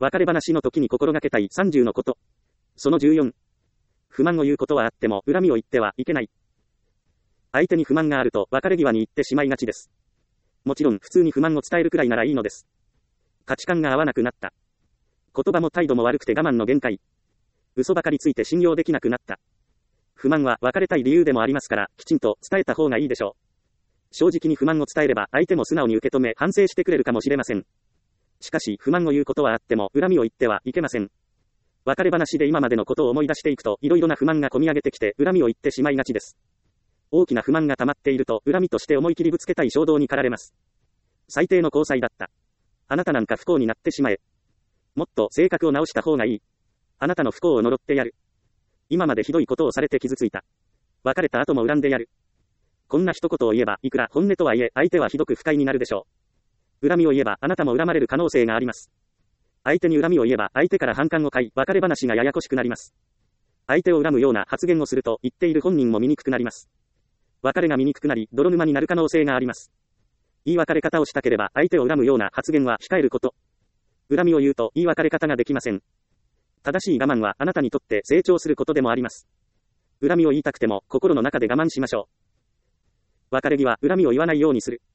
別れ話の時に心がけたい30のこと。その14。不満を言うことはあっても恨みを言ってはいけない。相手に不満があると別れ際に言ってしまいがちです。もちろん普通に不満を伝えるくらいならいいのです。価値観が合わなくなった。言葉も態度も悪くて我慢の限界。嘘ばかりついて信用できなくなった。不満は別れたい理由でもありますから、きちんと伝えた方がいいでしょう。正直に不満を伝えれば相手も素直に受け止め反省してくれるかもしれません。しかし不満を言うことはあっても恨みを言ってはいけません。別れ話で今までのことを思い出していくと色々な不満が込み上げてきて恨みを言ってしまいがちです。大きな不満が溜まっていると恨みとして思い切りぶつけたい衝動に駆られます。最低の交際だった。あなたなんか不幸になってしまえ。もっと性格を直した方がいい。あなたの不幸を呪ってやる。今までひどいことをされて傷ついた。別れた後も恨んでやる。こんな一言を言えばいくら本音とはいえ相手はひどく不快になるでしょう。恨みを言えばあなたも恨まれる可能性があります。相手に恨みを言えば相手から反感を買い別れ話がややこしくなります。相手を恨むような発言をすると言っている本人も醜くなります。別れが醜くなり泥沼になる可能性があります。言い別れ方をしたければ相手を恨むような発言は控えること。恨みを言うと言い別れ方ができません。正しい我慢はあなたにとって成長することでもあります。恨みを言いたくても心の中で我慢しましょう。別れ際、恨みを言わないようにする。